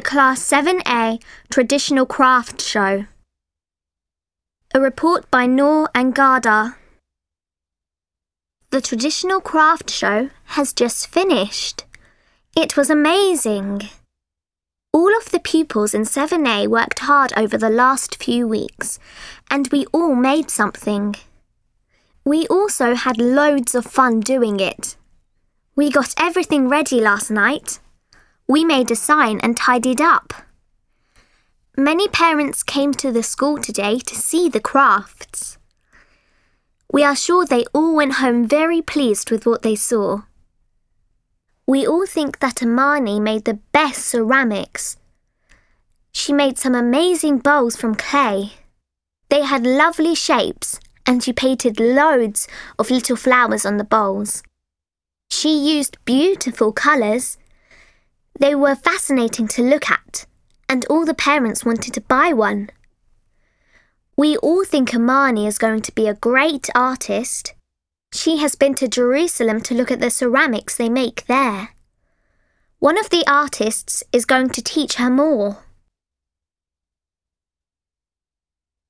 Class 7A Traditional Craft Show. A report by Noor and Garda. The Traditional Craft Show has just finished. It was amazing. All of the pupils in 7A worked hard over the last few weeks, and we all made something. We also had loads of fun doing it. We got everything ready last night. We made a sign and tidied up. Many parents came to the school today to see the crafts. We are sure they all went home very pleased with what they saw. We all think that Amani made the best ceramics. She made some amazing bowls from clay. They had lovely shapes, and she painted loads of little flowers on the bowls. She used beautiful colours. They were fascinating to look at, and all the parents wanted to buy one. We all think Amani is going to be a great artist. She has been to Jerusalem to look at the ceramics they make there. One of the artists is going to teach her more.